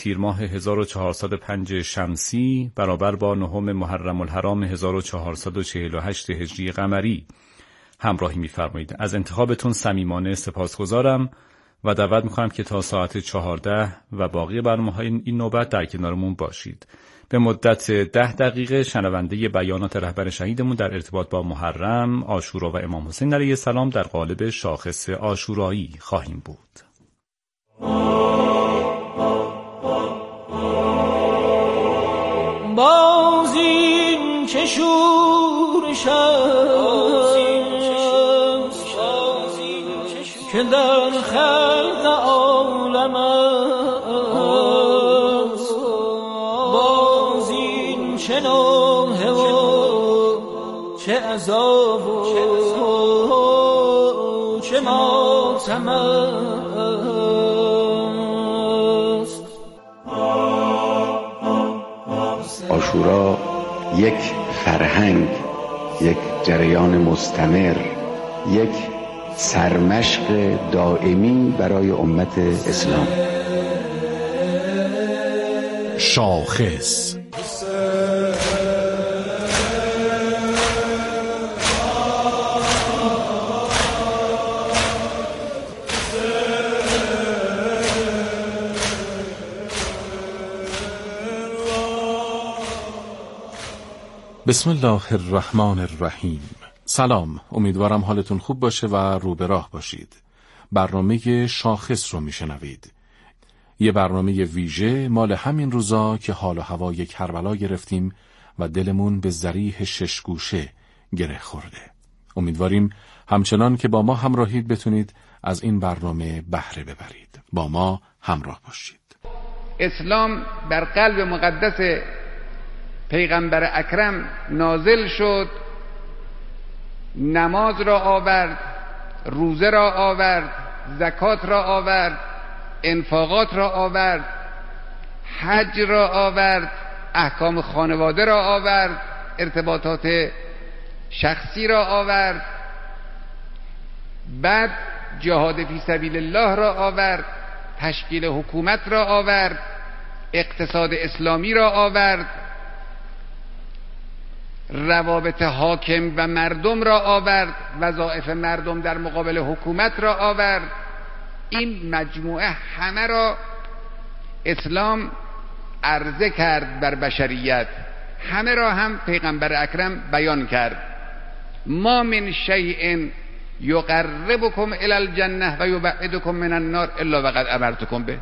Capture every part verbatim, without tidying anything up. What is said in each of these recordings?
تیر ماه هزار و چهارصد و پنج شمسی برابر با نهم محرم الحرام هزار و چهارصد و چهل و هشت هجری قمری همراهی می‌فرمایید. از انتخابتون صمیمانه سپاسگزارم و دعوت می‌کنم که تا ساعت چهارده و باقی برنامه‌های این نوبت در کنارمون باشید. به مدت ده دقیقه شنونده بیانات رهبر شهیدمون در ارتباط با محرم، عاشورا و امام حسین علیه السلام در قالب شاخص عاشورایی خواهیم بود. بازین که شور شد که در خلق عالم است، بازین چه نوحه و چه عذاب و چه ماتم است. عاشورا یک فرهنگ، یک جریان مستمر، یک سرمشق دائمی برای امت اسلام. شاخص بسم الله الرحمن الرحیم. سلام، امیدوارم حالتون خوب باشه و رو به راه باشید. برنامه شاخص رو میشنوید. یه برنامه ویژه مال همین روزا که حال و هوای کربلا گرفتیم و دلمون به ذریح شش گوشه گره خورده. امیدواریم همچنان که با ما همراهید بتونید از این برنامه بهره ببرید. با ما همراه باشید. اسلام بر قلب مقدس پیغمبر اکرم نازل شد، نماز را آورد، روزه را آورد، زکات را آورد، انفاقات را آورد، حج را آورد، احکام خانواده را آورد، ارتباطات شخصی را آورد، بعد جهاد فی سبیل الله را آورد، تشکیل حکومت را آورد، اقتصاد اسلامی را آورد، روابط حاکم و مردم را آورد، وظایف مردم در مقابل حکومت را آورد. این مجموعه همه را اسلام عرضه کرد بر بشریت، همه را هم پیغمبر اکرم بیان کرد. ما من شیء یقربکم الی الجنه و یبعدکم من النار الا وقد امرتکم به.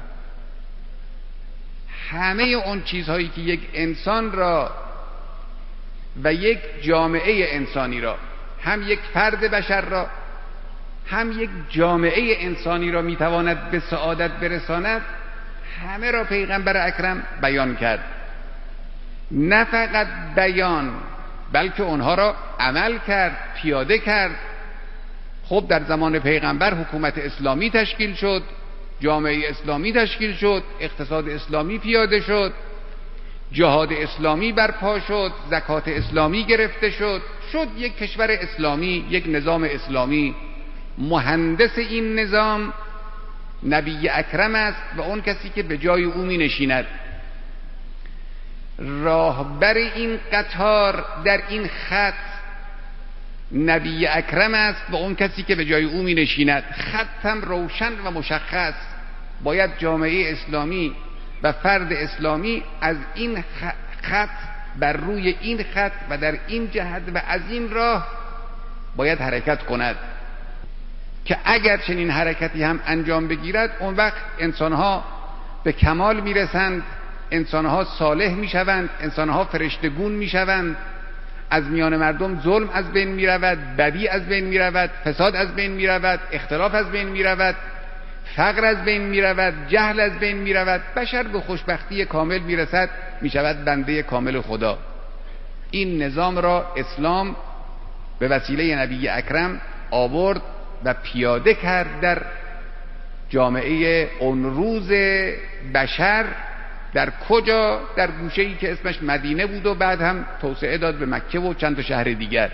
همه اون چیزهایی که یک انسان را و یک جامعه انسانی را، هم یک فرد بشر را هم یک جامعه انسانی را میتواند به سعادت برساند، همه را پیغمبر اکرم بیان کرد. نه فقط بیان، بلکه اونها را عمل کرد، پیاده کرد. خب در زمان پیغمبر حکومت اسلامی تشکیل شد، جامعه اسلامی تشکیل شد، اقتصاد اسلامی پیاده شد، جهاد اسلامی برپا شد، زکات اسلامی گرفته شد، شد یک کشور اسلامی، یک نظام اسلامی. مهندس این نظام نبی اکرم است و اون کسی که به جای او می نشیند. راهبر این قطار در این خط نبی اکرم است و اون کسی که به جای او می نشیند. خطم روشن و مشخص. باید جامعه اسلامی و فرد اسلامی از این خط بر روی این خط و در این جهت و از این راه باید حرکت کند که اگر چنین حرکتی هم انجام بگیرد، اون وقت انسانها به کمال میرسند، انسانها صالح میشوند، انسانها فرشتگون میشوند، از میان مردم ظلم از بین میرود، بدی از بین میرود، فساد از بین میرود، اختلاف از بین میرود، فقر از بین میرود، جهل از بین میرود، بشر به خوشبختی کامل میرسد، میشود بنده کامل خدا. این نظام را اسلام به وسیله نبی اکرم آورد و پیاده کرد در جامعه اون روز بشر. در کجا؟ در گوشه‌ای که اسمش مدینه بود و بعد هم توسعه داد به مکه و چند تا شهر دیگر.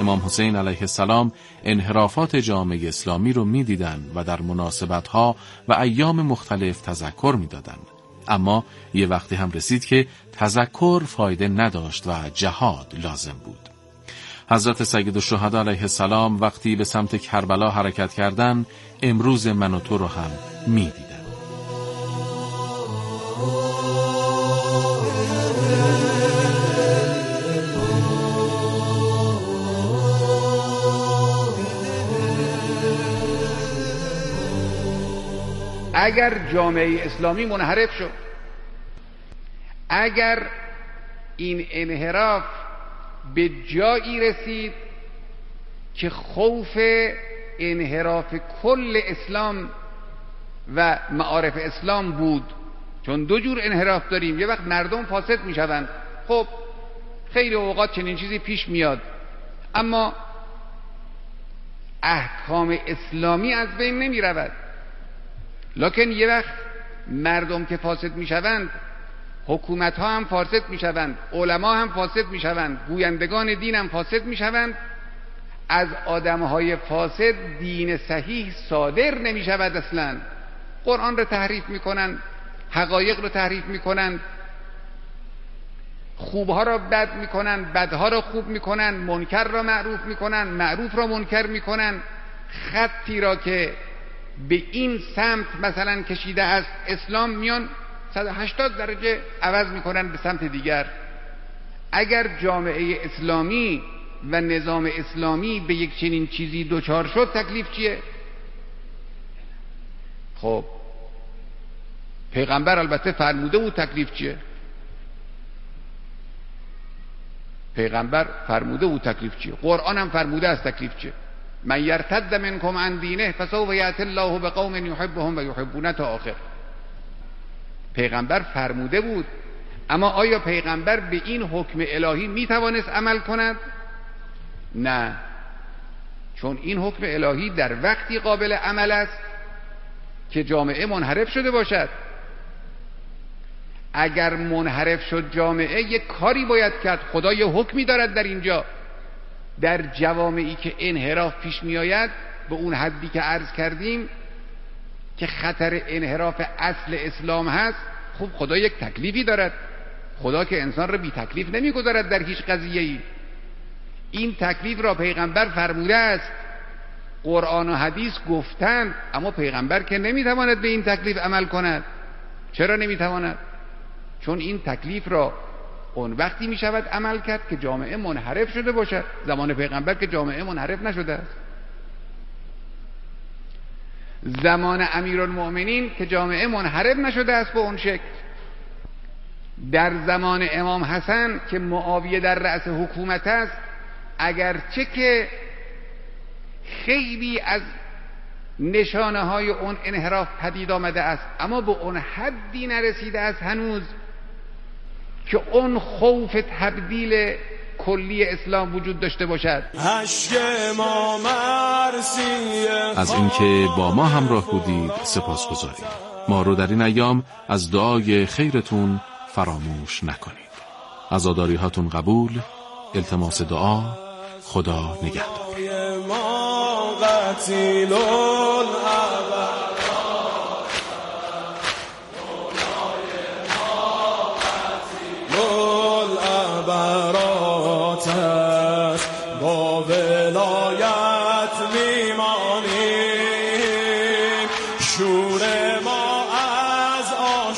امام حسین علیه السلام انحرافات جامعه اسلامی رو می‌دیدن و در مناسبت‌ها و ایام مختلف تذکر می‌دادن. اما یه وقتی هم رسید که تذکر فایده نداشت و جهاد لازم بود. حضرت سیدالشهدا علیه السلام وقتی به سمت کربلا حرکت کردن، امروز من و تو رو هم می‌دیدن. اگر جامعه اسلامی منحرف شد، اگر این انحراف به جایی رسید که خوف انحراف کل اسلام و معارف اسلام بود، چون دو جور انحراف داریم، یه وقت مردم فاسد میشوند، خب خیلی اوقات چنین چیزی پیش میاد، اما احکام اسلامی از بین نمی رود. لکن یه وقت مردم که فاسد میشوند، حکومت ها هم فاسد میشوند، علما هم فاسد میشوند، گویندگان دین هم فاسد میشوند. از آدم های فاسد دین صحیح صادر نمیشود اصلا. قرآن رو تحریف میکنند، حقایق رو تحریف میکنند، خوبها را بد میکنند، بدها را خوب میکنند، منکر را معروف میکنند، معروف را منکر میکنند. خطی را که به این سمت مثلا کشیده است اسلام، میان صد و هشتاد درجه عوض میکنن به سمت دیگر. اگر جامعه اسلامی و نظام اسلامی به یک چنین چیزی دوچار شد، تکلیف چیه؟ خب پیغمبر البته فرموده بود تکلیف چیه. پیغمبر فرموده بود تکلیف چیه، قرآن هم فرموده است تکلیف چیه. من یرتد منکم عن دینه فسوف یأتی الله بقوم یحبهم و یحبونه تا آخر. پیغمبر فرموده بود، اما آیا پیغمبر به این حکم الهی میتوانست عمل کند؟ نه، چون این حکم الهی در وقتی قابل عمل است که جامعه منحرف شده باشد. اگر منحرف شد جامعه، یک کاری باید کرد. خدا یه حکمی دارد در اینجا. در جوامعی که انحراف پیش می آید، به اون حدی که عرض کردیم که خطر انحراف اصل اسلام هست، خب خدا یک تکلیفی دارد. خدا که انسان را بی تکلیف نمی گذارد در هیچ قضیه‌ای. این تکلیف را پیغمبر فرموده است، قرآن و حدیث گفتند، اما پیغمبر که نمی تواند به این تکلیف عمل کند. چرا نمی تواند؟ چون این تکلیف را اون وقتی می شود عمل کرد که جامعه منحرف شده باشد. زمان پیغمبر که جامعه منحرف نشده است. زمان امیرالمؤمنین که جامعه منحرف نشده است به اون شکل. در زمان امام حسن که معاویه در رأس حکومت است، اگرچه که خیلی از نشانه های اون انحراف پدید آمده است، اما به اون حدی نرسیده است هنوز که اون خوف تبدیل کلی اسلام وجود داشته باشد. از اینکه با ما همراه بودید سپاسگزاریم. ما رو در این ایام از دعای خیرتون فراموش نکنید. عزاداری هاتون قبول. التماس دعا. خدا نگهدار. با ولایت میمانیم، شور ما از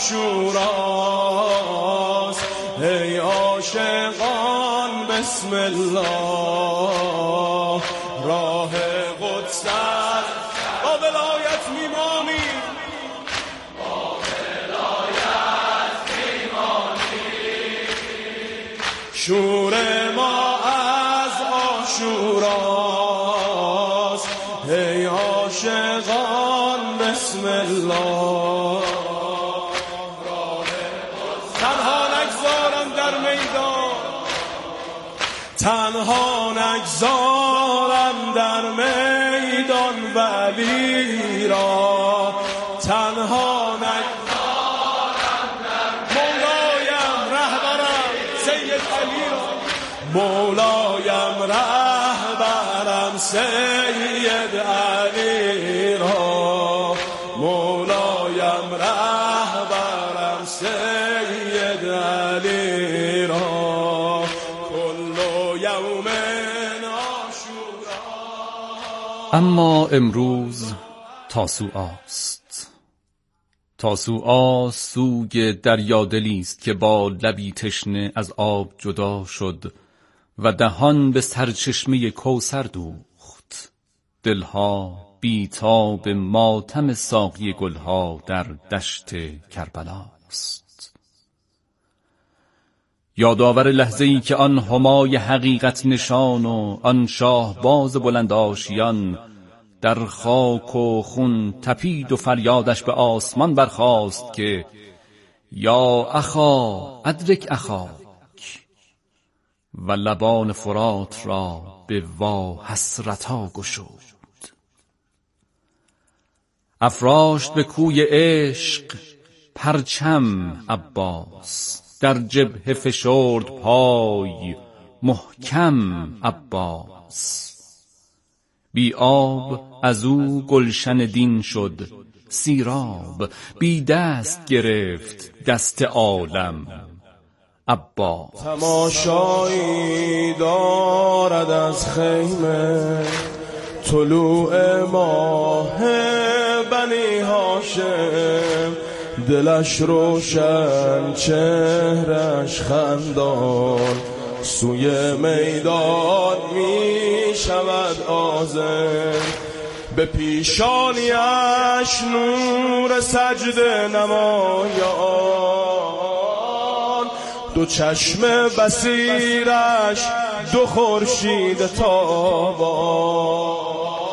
عاشوراست. ای عاشقان بسم الله، راه قدس با ولایت میمانیم، با ولایت میمانیم. شور ما شوراست. ای عاشقان بسم الله، تنها نگذارم در میدان، تنها نگذارم در میدان ولی را، تنها نگذارم در مولایم رهبرم سید علی را، مولایم رهبرم رهبرم سید علی را، مولایم رهبرم سید علی را، کل یوم عاشورا. اما امروز تاسوعاست. تاسوعا سوگ دریادلی است که با لبی تشنه از آب جدا شد و دهان به سرچشمه کوثر دوخت. دلها بیتاب ماتم ساقی گلها در دشت کربلاست. یادآور لحظه‌ای که آن همای حقیقت نشان و آن شاهباز بلند آشیان در خاک و خون تپید و فریادش به آسمان برخاست که یا اخا ادرک اخاک، و لبان فرات را به وا حسرتا گشود. افراشت به کوی عشق پرچم عباس، در جبهه فشرد پای محکم عباس. بی آب از او گلشن دین شد سیراب، بی دست گرفت دست عالم عباس. تماشایی دارد از خیمه طلوع ماه بنی هاشم، دلش روشن چهرش خندان، سوی میدان می شود آذر. به پیشانیش نور سجده نمایان، دو چشم بصیرش دو خورشید تابان.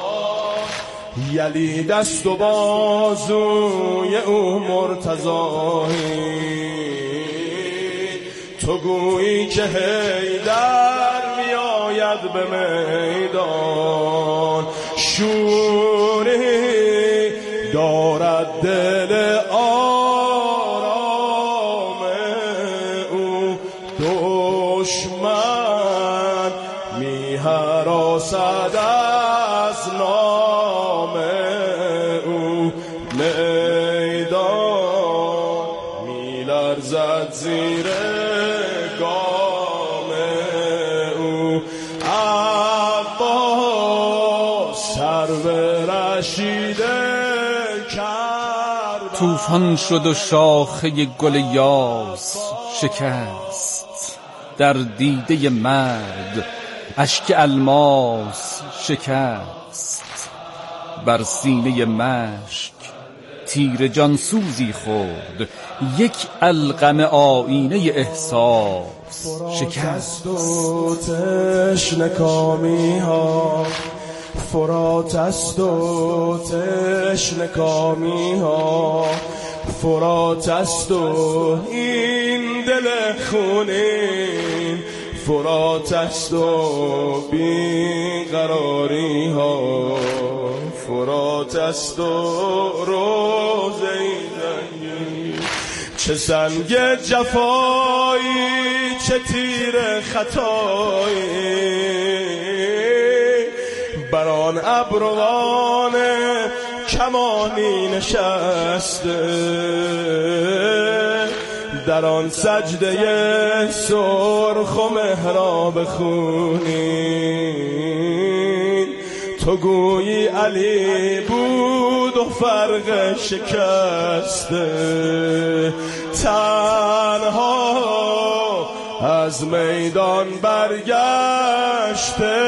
یلی دست و بازوی او مرتضایی، تو گویی که حیدر می آید به میدان. شوری دارد دل آرام او، دشمن می هراسد از نام او. میدان می لرزد زیر گام او. عباس سر به رشید کربلا. طوفان شد و شاخه گل یاس شکست، در دیده مرد اشک الماس شکست. بر سینه مشک تیر جانسوزی خورد، یک علقمه آینه احساس شکست. و تشنه کامی ها فرات است و تشنه کامی ها فرات است و این دل خونین فرات است و بیقراری ها فرات است و روزه زنگی. چه سنگ جفایی چه تیر خطایی بران ابروان کمانی نشسته، در آن سجده سرخ و محراب خونین. تو گویی علی بود و فرق شکسته، تنها از میدان برگشته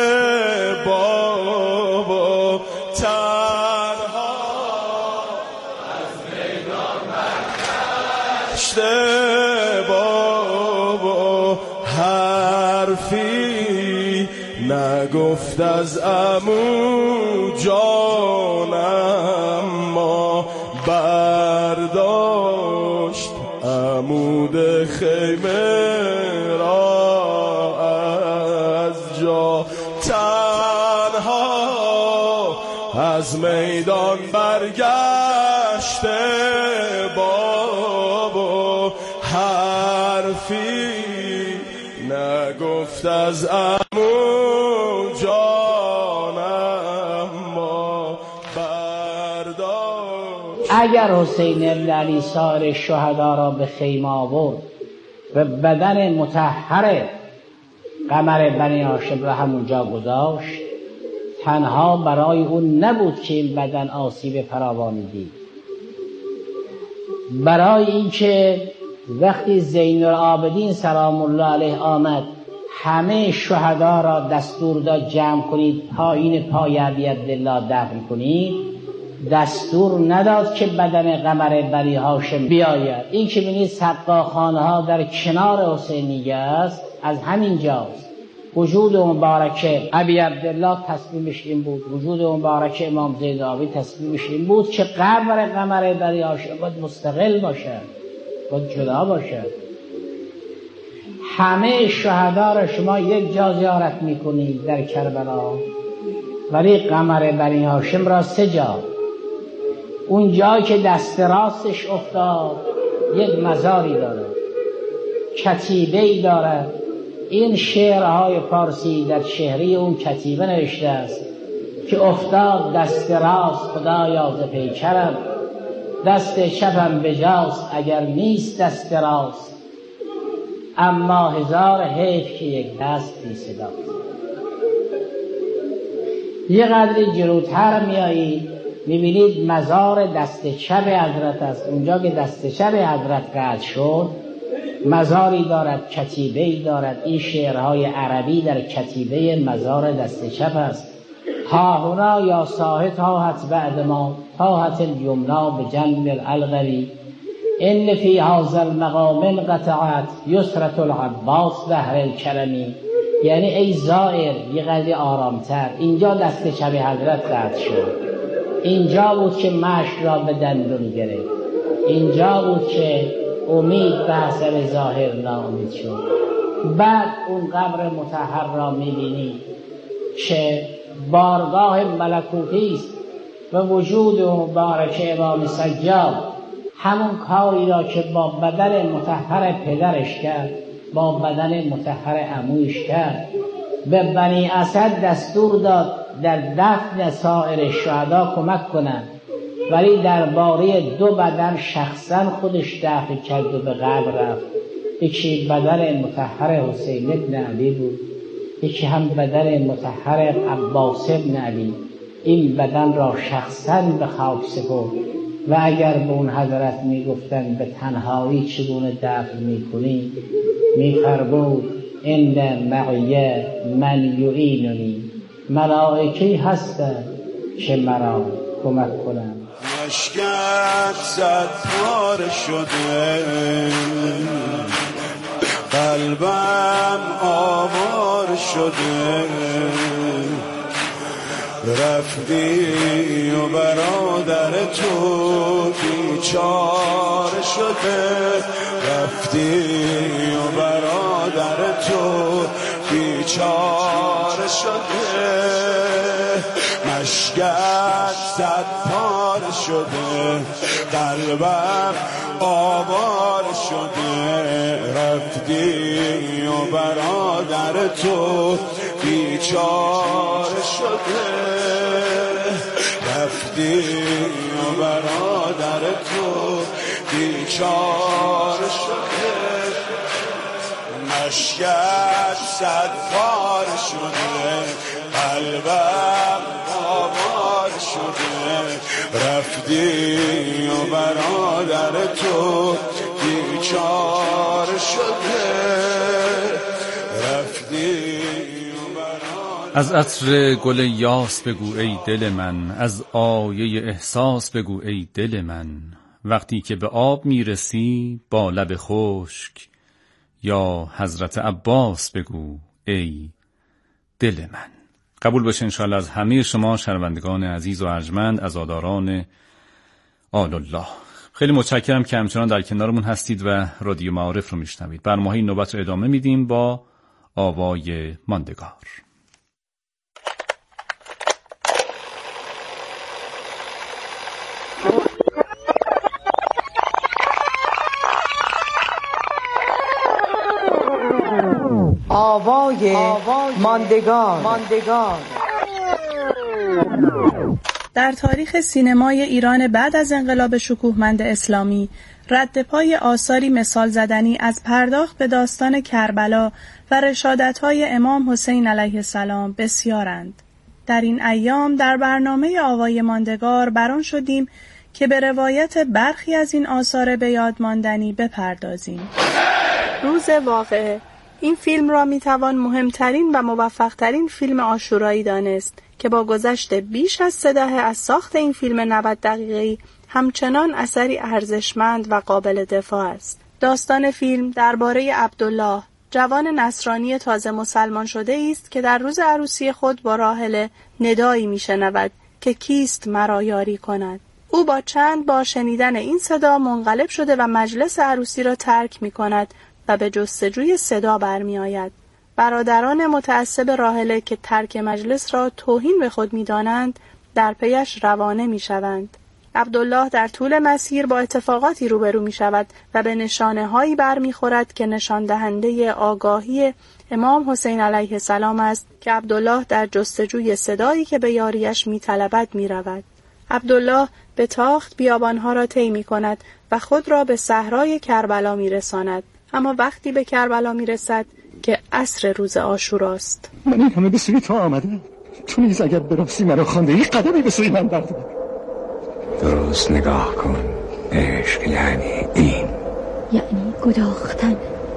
بابا، تنها از میدان برگشته بابا. حرفی نگفت از عمو جانم ما برداشت عمود خیمه را از جا، تنها از میدان برگشته بابا. حرفی نگفت از عمو جان اگر حسین ابن علی سایر شهدا را به خیمه آورد و بدن مطهر قمر بنی هاشم را همونجا گذاشت، تنها برای اون نبود که این بدن آسیب فراوانی دید، برای اینکه وقتی زین العابدین سلام الله علیه آمد همه شهدا را دستور داد جمع کنید پایین پای ابی عبدالله دفن کنید، دستور نداد که بدن قمر بنی هاشم بیاید. این که بینید سقاخانه ها در کنار حسینیه است از همین جاست. وجود مبارک ابی عبدالله تصمیمش این بود، وجود مبارک امام زین العابدین تصمیمش این بود که قبر قمر بنی هاشم باید مستقل باشد، باید جدا باشد. همه شهدا را شما یک جا زیارت میکنید در کربلا، ولی قمر بنی هاشم را سه جا. اون جایی که دست راستش افتاد یک مزاری دارد، کتیبه‌ای دارد. این شعرهای فارسی در شهری اون کتیبه نوشته است که افتاد دست راست خدایا ز پیکرم، دست چپم بجاست اگر نیست دست راست، اما هزار حیف که یک دست بی صداست. یه قدری جلوتر میایید میبینید مزار دست چپ حضرت است. اونجا که دست چپ حضرت قطع شد مزاری دارد، کتیبه‌ای دارد. این شعرهای عربی در کتیبه مزار دست چپ است. ها هنا یا صاحب تاحت بعد ما تاحت الیمنا به جنب الالغوی ان فی هذا المقام انقطعت یسرة العباس بحر الکرمی. یعنی ای زائر یه قدری آرامتر، اینجا دست چپ حضرت قطع شد، اینجا بود که مشک را به دندون گرفت، اینجا بود که امید به حسب ظاهر ناامید شد. بعد اون قبر مطهر را میبینی که بارگاه ملکوتی است و وجود مبارک امام سجاد همون کاری را که با بدن مطهر پدرش کرد، با بدن مطهر عمویش کرد. به بنی اسد دستور داد در دفن سایر شهدا کمک کنند، ولی درباره دو بدن شخصا خودش دفن کرد و به قبر رفت. یکی بدن مطهر حسین ابن علی بود، یکی هم بدن مطهر عباس ابن علی. این بدن را شخصا به خاک سپرد و اگر به اون حضرت میگفتن به تنهایی چگونه دفن میکنی، میفرمود ان معی من یعیننی، ملائکه‌ای هستند که مرا کمک کنند. مشکت صد پاره شده، قلبم آوار شده، رفتی و برادر تو بیچاره شده، رفتی و برادر تو بیچاره شده. مشکت صد پاره شده، قلبم آوار شده، رفتی و برادر تو بیچاره شده، رفتی و برادر تو بیچاره شده. مشکت صد پاره شده، قلبم آوار شده، رفتی و برادر تو بیچاره شده، رفتی و برادر. از عطر گل یاس بگو ای دل من، از آیه احساس بگو ای دل من، وقتی که به آب میرسی با لب خشک، یا حضرت عباس بگو ای دل من. قبول باشه انشاءالله از همه شما شنوندگان عزیز و ارجمند، عزاداران آل الله. خیلی متشکرم که همچنان در کنارمون هستید و رادیو معارف رو میشنوید. برنامه این نوبت رو ادامه میدیم با آوای ماندگار. آوای ماندگار, ماندگار. در تاریخ سینمای ایران بعد از انقلاب شکوهمند اسلامی رد پای آثاری مثال زدنی از پرداخت به داستان کربلا و رشادت‌های امام حسین علیه السلام بسیارند. در این ایام در برنامه آوای ماندگار بران شدیم که به روایت برخی از این آثار به یاد ماندنی بپردازیم. روز واقعه. این فیلم را میتوان مهمترین و موفقترین فیلم عاشورایی دانست که با گذشت بیش از سه دهه از ساخت این فیلم نود دقیقه‌ای همچنان اثری ارزشمند و قابل دفاع است. داستان فیلم درباره عبدالله، جوان نصرانی تازه مسلمان شده است که در روز عروسی خود با راحله ندایی میشنود که کیست مرا یاری کند. او با چند بار شنیدن این صدا منقلب شده و مجلس عروسی را ترک می کند و به جستجوی صدا برمی آید. برادران متعصب راحله که ترک مجلس را توهین به خود می دانند در پیش روانه می شوند. عبدالله در طول مسیر با اتفاقاتی روبرو می شود و به نشانه هایی بر می خورد که نشان دهنده آگاهی امام حسین علیه السلام است که عبدالله در جستجوی صدایی که به یاریش می طلبد می رود. عبدالله به تاخت بیابانها را طی می کند و خود را به صحرای کربلا می رساند. اما وقتی به کربلا می رسد که عصر روز عاشوراست. من این همه به سوی تو آمدم، تو نیز اگر برافسی مرا خوانده ای قدمی به سوی من بردار. درست نگاه کن، عشق یعنی این، یعنی گداختن.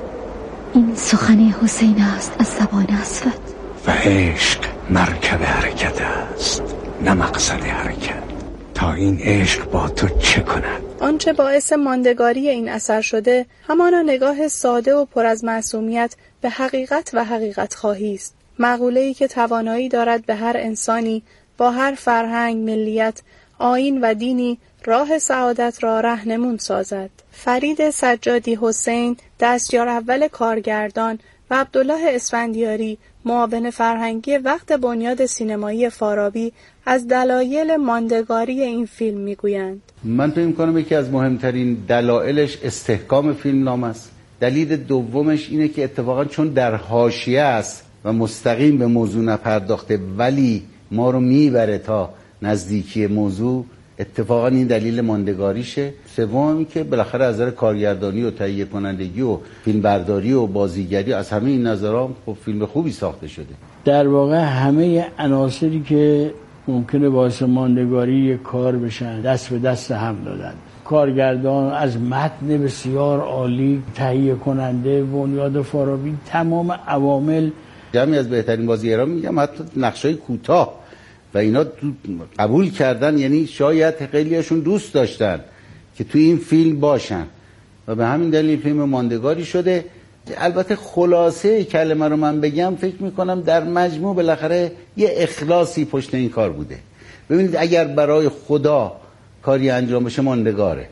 این سخن حسین است از زبان اسود. و عشق مرکب حرکت است نه مقصد حرکت. تا این عشق با تو چه کند؟ آنچه باعث ماندگاری این اثر شده همان نگاه ساده و پر از معصومیت به حقیقت و حقیقت خواهی است. مقوله‌ای که توانایی دارد به هر انسانی با هر فرهنگ، ملیت، آیین و دینی راه سعادت را راهنمون سازد. فرید سجادی حسین، دستیار اول کارگردان، و عبدالله اسفندیاری، معاون فرهنگی وقت بنیاد سینمایی فارابی، از دلایل ماندگاری این فیلم میگویند. من فکر می‌کنم یکی از مهمترین دلایلش استحکام فیلم نام است. دلیل دومش اینه که اتفاقا چون در حاشیه است و مستقیم به موضوع نپرداخته ولی ما رو میبره تا نزدیکی موضوع، اتفاقا این دلیل ماندگاریشه. سوم این که بالاخره از نظر کارگردانی و تهیه کنندگی و فیلمبرداری و بازیگری از همه این نظرها خب فیلم خوبی ساخته شده. در واقع همه عناصری که ممکنه باعث ماندگاری کار بشن دست به دست هم دادن. کارگردان از متن بسیار عالی، تهیه کننده بنیاد فارابی، تمام عوامل. جمعی از بهترین بازیگران میگم حتی نقشای کوتاه و اینا قبول کردن، یعنی شاید خیلیشون دوست داشتن که توی این فیلم باشن و به همین دلیل فیلم ماندگاری شده. البته خلاصه کلمه رو من بگم، فکر میکنم در مجموع بالاخره یه اخلاصی پشت این کار بوده. ببینید اگر برای خدا کاری انجام بشه ماندگاره،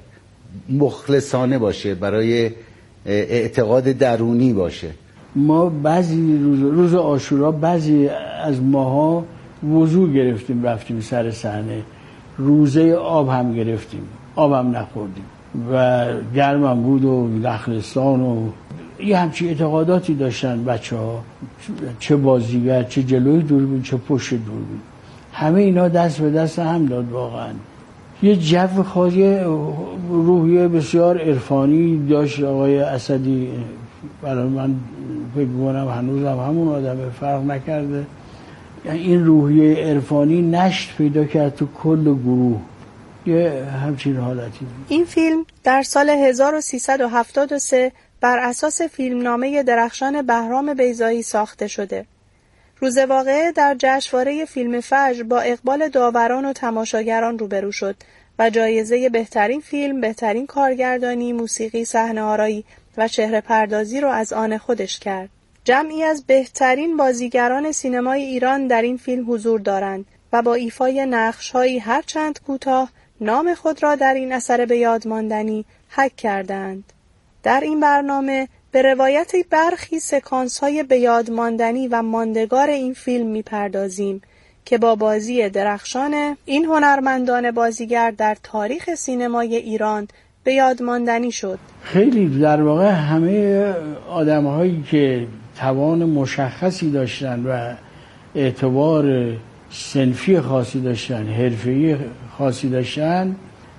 مخلصانه باشه، برای اعتقاد درونی باشه. ما بعضی روز, روز عاشورا بعضی از ماها وضو گرفتیم رفتیم سر صحنه، روزه آب هم گرفتیم، آب هم نخوردیم و گرمم بود و نخلستان و یه همچین اعتقاداتی داشتن بچه ها، چه بازیگر، چه جلوی دوربین، چه پشت دوربین، همه اینا دست به دست هم داد. واقعا یه جو خاصی، روحیه بسیار عرفانی داشت آقای اسدی. برای من فکر می‌کنم هنوزم همون آدمه، فرق نکرده. این روحیه عرفانی نشت پیدا کرد تو کل گروه، یه همچین حالتی. این فیلم در سال هزار و سیصد و هفتاد و سه بر اساس فیلمنامه درخشان بهرام بیضایی ساخته شده. روز واقعه در جشنواره فیلم فجر با اقبال داوران و تماشاگران روبرو شد و جایزه بهترین فیلم، بهترین کارگردانی، موسیقی، صحنه‌آرایی و چهره پردازی را از آن خودش کرد. جمعی از بهترین بازیگران سینمای ایران در این فیلم حضور دارند و با ایفای نقش‌هایی هرچند کوتاه نام خود را در این اثر به یاد ماندنی حک کردند. در این برنامه به روایت برخی سکانس‌های به یاد ماندنی و ماندگار این فیلم می‌پردازیم که با بازی درخشان این هنرمندان بازیگر در تاریخ سینمای ایران به یاد ماندنی شد. خیلی در واقع همه آدم‌هایی که توان مشخصی داشتن و اعتبار صنفی خاصی داشتن، حرفه‌ای خاصی داشتن،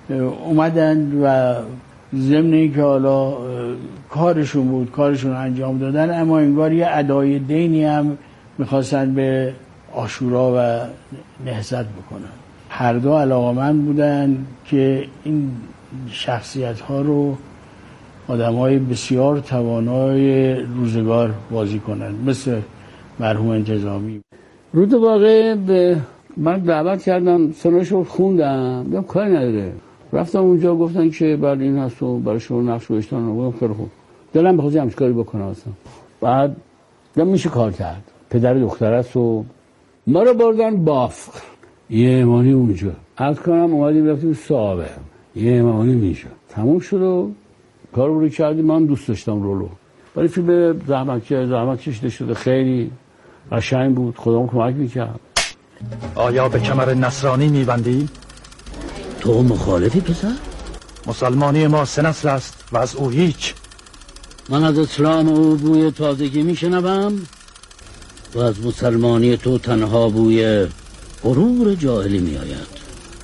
اومدن و ضمن اینکه حالا کارشون بود، کارشون انجام دادن، اما انگار یه ادای دینی هم میخواستن به عاشورا و نهضت بکنن. هر دو علاقه‌مند بودن که این شخصیت ها رو آدم های بسیار توانای روزگار بازی کنن، مثل مرحوم انتظامی. رود واقع به من دعوت کردم، سنشو خوندم، دیدم کاری نداره. رفتم اونجا گفتن که بعد این هست و برای شما نقش و اشتان رو خیلی خوب. دلم بخواد همش کاری بکنم اصلا. بعد دم میشه کار کرد. پدر دختر است و ما رو بردن بافق. یه امانی اونجا. عرض کنم اومدیم رفتیم صاحبه. یه امانی میشه. تموم شد و کار رو کردیم. من دوست داشتم رولو. ولی فیلم زحمت که زحمت کشیده شده، خیلی قشنگ بود، خودمون کمک میکرد. آیا به کمر نصرانی میبندی؟ تو مخالفی پسر؟ مسلمانی ما سه نسل است و از او هیچ. من از اسلام او بوی تازگی میشنوم و از مسلمانی تو تنها بوی غرور جاهلی میآید.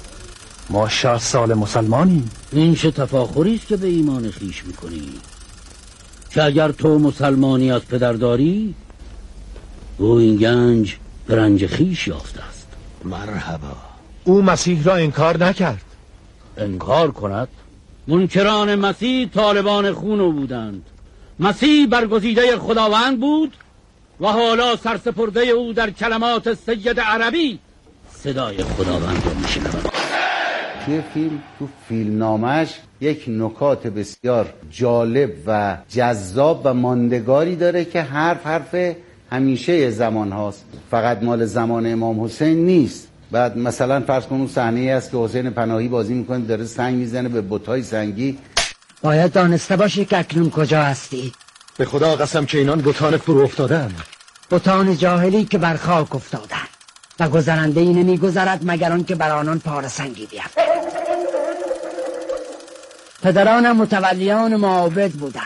ما شصت سال مسلمانی. این چه تفاخری است که به ایمان خیش میکنی؟ که اگر تو مسلمانی از پدر داری، او این گنج به رنج خیش یافته است. مرحبا. او مسیح را انکار نکرد. انکار کند؟ منکران مسیح طالبان خونو بودند. مسیح برگزیده خداوند بود و حالا سرسپرده او در کلمات سید عربی صدای خداوند رو میشنود. توی فیلم، تو فیلم نامش یک نکات بسیار جالب و جذاب و ماندگاری داره که حرف حرف همیشه زمان هاست، فقط مال زمان امام حسین نیست. بعد مثلا فرض کن اون صحنه‌ای است که حسین پناهی بازی میکنه، داره سنگ میزنه به بت‌های سنگی. باید دانسته باشی که اکنون کجا هستی. به خدا قسم که اینان بتان فرو افتادن، بتان جاهلی که بر خاک افتادن و گذرنده ای نمیگذرد مگر آن که بر آنان پاره سنگی بیفت. پدرانم متولیان معابد بودند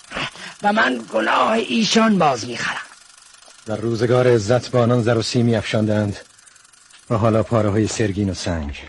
و من گناه ایشان باز میخرم. در روزگار عزت با آنان زر و سیمی افشاندند و حالا پاره های سرگین و سنگ.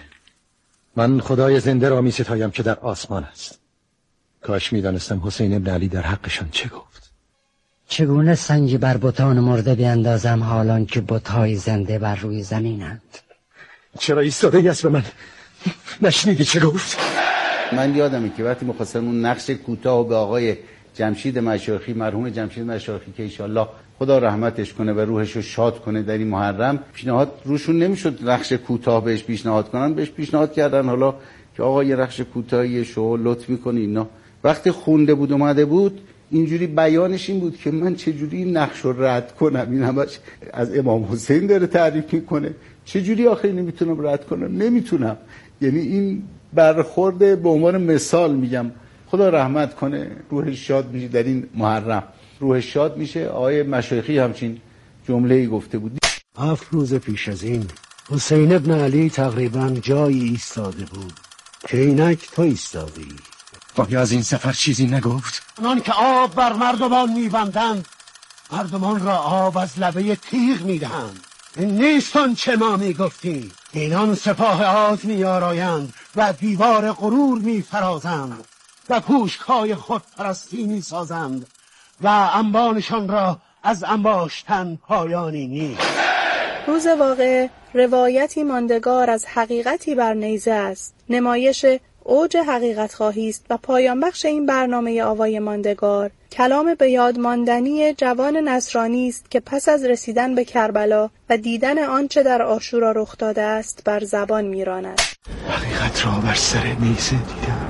من خدای زنده را می ستایم که در آسمان است. کاش می دانستم حسین ابن علی در حقشان چه گفت. چگونه سنگی بر بتان مرده بیندازم حالان که بت‌های زنده بر روی زمینند؟ چرا ایستاده ای است به من؟ نشنیدی چه گفت؟ من یادمه که وقتی می‌خواستم اون نقش کوتاه به آقای جمشید مشایخی، مرحوم جمشید مشایخی که انشالله خدا رحمتش کنه و روحش رو شاد کنه در این محرم، پیشنهاد روشون نمیشد نقش کوتاه بهش پیشنهاد کنن. بهش پیشنهاد کردن حالا که آقا یه نقش کوتاهی شو لطف می‌کنی اینا. وقتی خونده بود اومده بود اینجوری بیانش این بود که من چجوری نقش رو رد کنم، این همش از امام حسین داره تعریف میکنه، چجوری آخه نمیتونم رد کنم؟ نمیتونم. یعنی این برخورد به عنوان مثال میگم، خدا رحمت کنه، روحش شاد میشه در این محرم، روحش شاد میشه. آقای مشایخی همچین جمله‌ای گفته بود. هفت روز پیش از این حسین ابن علی تقریبا جایی ایستاده بود که اینک تو ایستادی. آیا از این سفر چیزی نگفت؟ آنان که آب بر مردمان میبندند مردمان را آب از لبه تیغ میدهند. این نیستان چه ما میگفتیم. اینان سپاه عاد میآرایند و دیوار غرور میفرازند و پوشکای خود پرستی میسازند و انبانشان را از انباشتن پایانی نیست. روز واقع روایتی ماندگار از حقیقتی بر نیزه است. نمایش اوج حقیقت خواهی است و پایان بخش این برنامه آوای ماندگار کلام به یاد ماندنی جوان نصرانی است که پس از رسیدن به کربلا و دیدن آنچه در عاشورا رخ داده است بر زبان میراند. حقیقت را بر سر نیزه دیدم.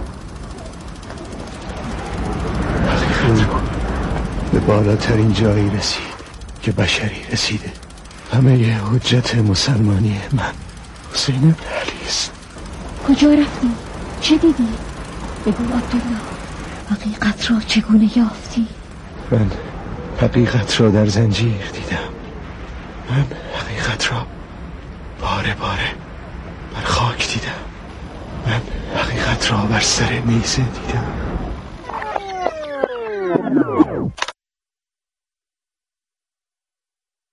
حقیقت را به بالاترین جایی رسید که بشری رسیده. همه حجت مسلمانی من حسین ابن علی است. کجا رفتی؟ چه دیدی؟ بگو عبدالله، حقیقت را چگونه یافتی؟ من حقیقت را در زنجیر دیدم. من حقیقت را باره باره بر خاک دیدم. من حقیقت را بر سر نیزه دیدم.